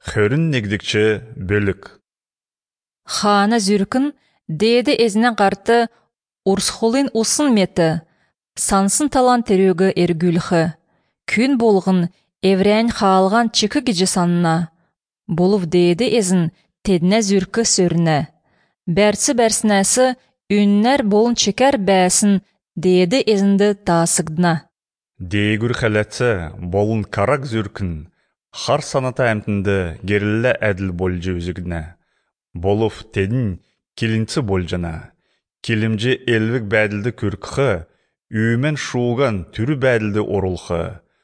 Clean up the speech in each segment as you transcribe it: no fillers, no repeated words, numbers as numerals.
Хөрін негдікчі бөлік. Хана зүркін, деді ezine qartı, урсхолин усын меті, сансын талан терегі ергүлхі. Күн болғын, еврән қалған чықы гіжі санына. Болув деді ezin, тедіне зүркі сөріне. Бәрсі бәрсінәсі, үннер болын чекер бәсін, деді ezindi тасығдына. Дейгүр қәләтсі болын қарақ зүркін, қар саната әмтінді герілі әділ болжы өзігіне. Болув тедін келінці болжана. Келімже елвік бәділді күркіқі, үймен шуған түрі бәділді орылқы.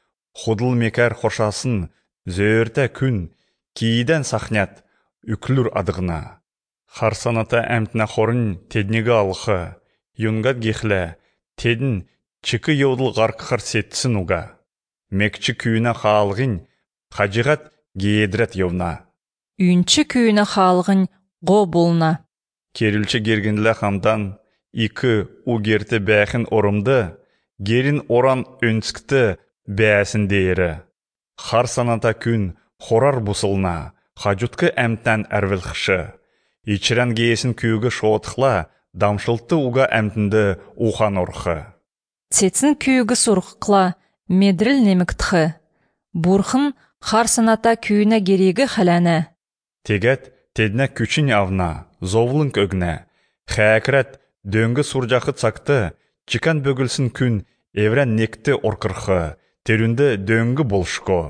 Худыл мекар қошасын, зөөрті күн, кейден сахнят, үклүр адығына. Қар саната әмтіна қорын теднегі алқы, юнгат гехлі, тедін чықы еудыл ғарқықыр сетсін ұға. Мекчі күйіна қалғын, қажығат гейедрет еуна. Үнчі күйіна қалғын ғо болна. Керілчі гергінлі қамдан, икі угерті бәхін орымды, герін оран өнскті бәсін дейірі. Қар саната күн хорар бұсылна, қажутқы әмтән әрвілқшы. Ичірен гейесін күйігі шоғытқла, дамшылты уға әмтінді уған орқы. Цецін күйігі сұрқықла, медріл неміктіқі. Бұрқын қар саната күйіне керегі қаләні. Тегет тедіне күчін авна, зовлың өгіне. Хәкірет дөңгі сұржақы цақты, чикан бөгілсін күн, еврен некті орқырқы, терінді дөңгі болшко.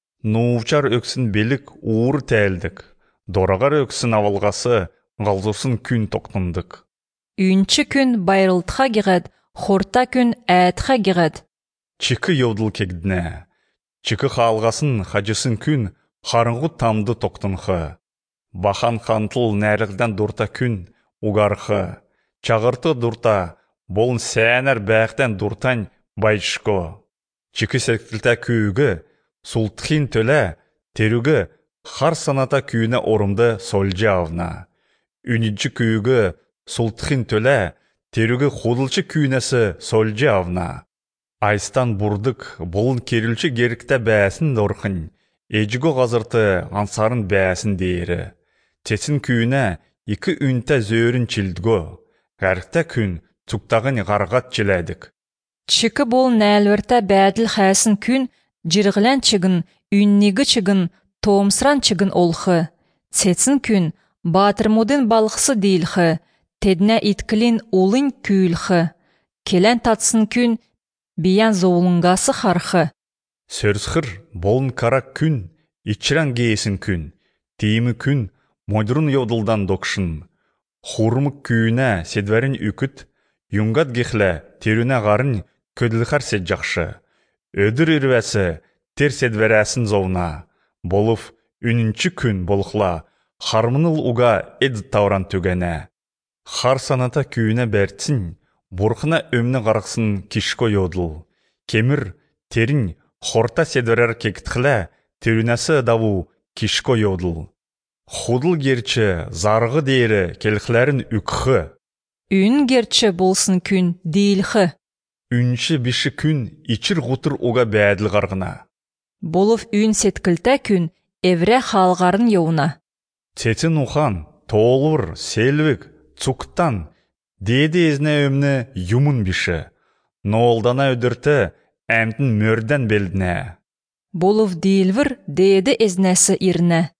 Нуывчар өксін белік уыр тәлдік. Дорағар өксін авалғасы, ғалзырсын күн тоқтындық. Үнчі күн байрылтқа геғад, хорта күн әтқа геғад. Чикы еудыл кегдіне. Чикы қалғасын қажысын күн, қарыңғы тамды тоқтынқы. Бахан қантыл нәріғден дұрта күн, уғарқы. Чағырты дұрта, болын сәнер бәқтен дұртан байшко. Чикы сәктілті күйігі, сұлтқин төлі, терігі, қар саната күйіне орымды солжы авна. Үнінші күйігі, сұлтқин төлі, терігі қудылчы күйінесі солжы авна. Айстан бұрдық, болын керілчі герікті бәсін дорқын, ежігі ғазырты ансарын бәсін дейірі. Тесін күйіне екі үнті зөрін чілдігі, ғарықта күн тұқтағын ғарғат челәдік. Чықы бол нәлверті бәділ қәсін күн, жирғілен чығын, үннегі чығын, тоомсран чығын олқы. Тесін күн, батырмудын балықсы дейлқы, тедіне иткілін олын күйілқы. Келен татсын күн, биян зоулыңғасы қарқы. Сөрсқыр болын қарақ күн, ичіран гейсін күн, дейімі күн, мойдырын еудылдан докшын. Хурмық күйіне седвәрін үкіт, юнгат гехлі теріне ғарын көділқар сет жақшы. Өдір үрвәсі тер седвәрәсін зоуна. Болув үнінші күн болықла, хармыныл уға эд тауран төгәне. Хар саната күйіне бәртсін, бұрқына өмні ғарықсын кишко еудыл. Кемір, терін, хорта седвәрәр кектіқлі, терінәсі даву кишко еудыл. Худыл герчі зарғы дейірі келіқләрін үкхі. Үн герчі болсын күн дейлхі. Үнші біші күн ичір ғутыр уға бәділ ғарғына. Болув үн сеткілті күн евре халғарын еуна. Тетін ухан, толыр, селвік, цуктан, деді езіне өмні юмын біші. Нолдана өдірті әмтін мөрден белдіне. Болув дейлвір деді езнәсі иріне.